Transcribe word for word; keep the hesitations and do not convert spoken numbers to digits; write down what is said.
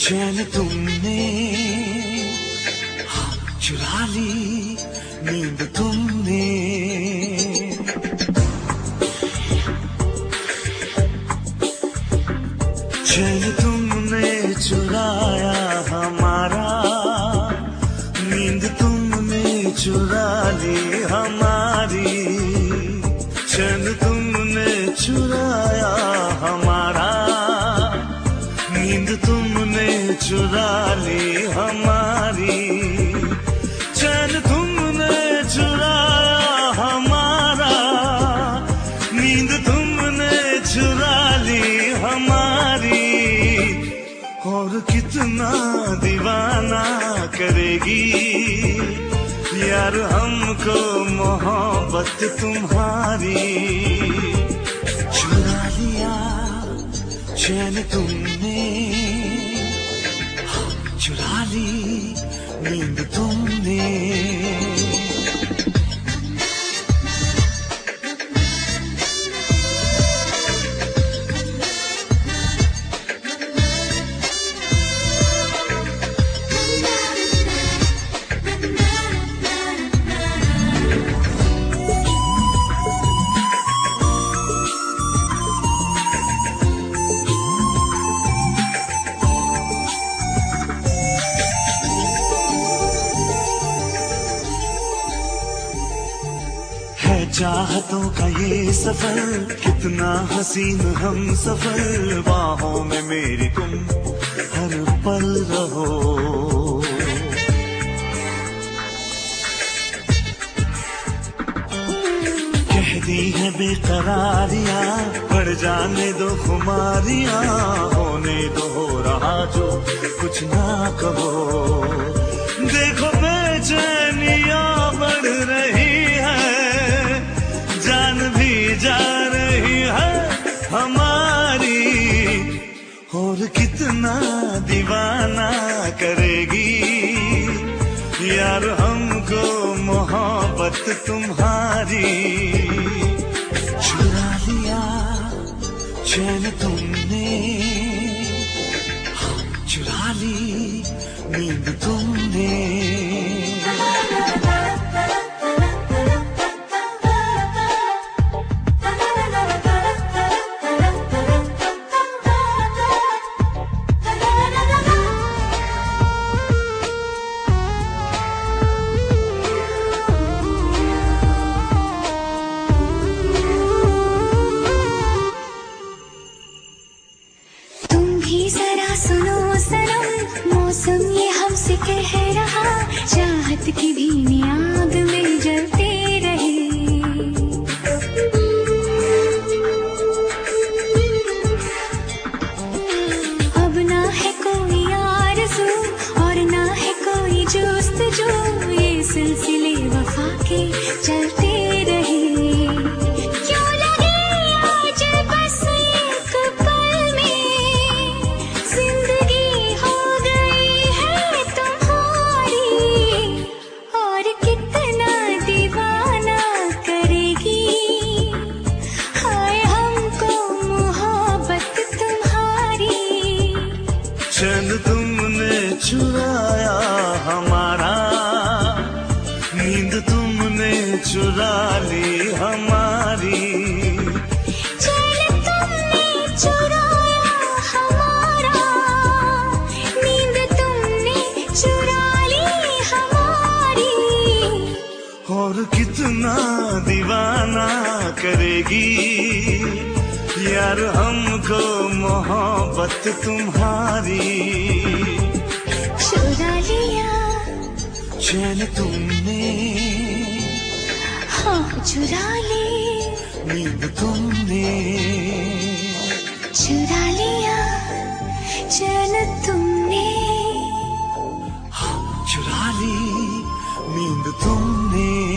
चैन तुमने चुरा ली, नींद तुमने। चैन तुमने चुराया हमारा, नींद तुमने चुरा ली हमारी। चैन तुमने चुराया हमारा, नींद तुमने चुरा ली हमारी। चैन तुमने चुराया हमारा, नींद तुमने चुरा ली हमारी। और कितना दीवाना करेगी यार हमको मोहब्बत तुम्हारी। चुरा लिया चैन तुमने, चुरा ली नींद तुमने। चाहतों का ये सफर कितना हसीन हम सफर, बाहों में मेरी तुम हर पल रहो। कहती है बेकरारियां, बढ़ जाने दो खुमारियां, होने दो हो रहा जो कुछ ना कहो। देखो बेचैनियां बढ़ रही जा रही है हमारी। और कितना दीवाना करेगी यार हमको मोहब्बत तुम्हारी। चुरा लिया चैन तुमने, चुरा ली नींद तुमने। कह रहा चाहत की भीनी आग में जलते रहे। अब ना है कोई आरज़ू और ना है कोई जुस्तजू, ये सिलसिले वफा के चलते रहे। क्यों लगे आज बस एक पल में जिंदगी हो गई है तुम्हारी। और कितना दीवाना करेगी हाय हमको मोहब्बत तुम्हारी। चैन तुमने चुराया हमारा, नींद तुमने चुरा ली हमारी। चैन तुमने चुराया हमारा, नींद तुमने चुरा ली हमारी। और कितना दीवाना करेगी यार हमको मोहब्बत तुम्हारी। चुरा लिया चैन तुमने, हाँ चुरा ली नींद तुमने। चुरा लिया चैन तुमने, हाँ चुरा ली नींद तुमने।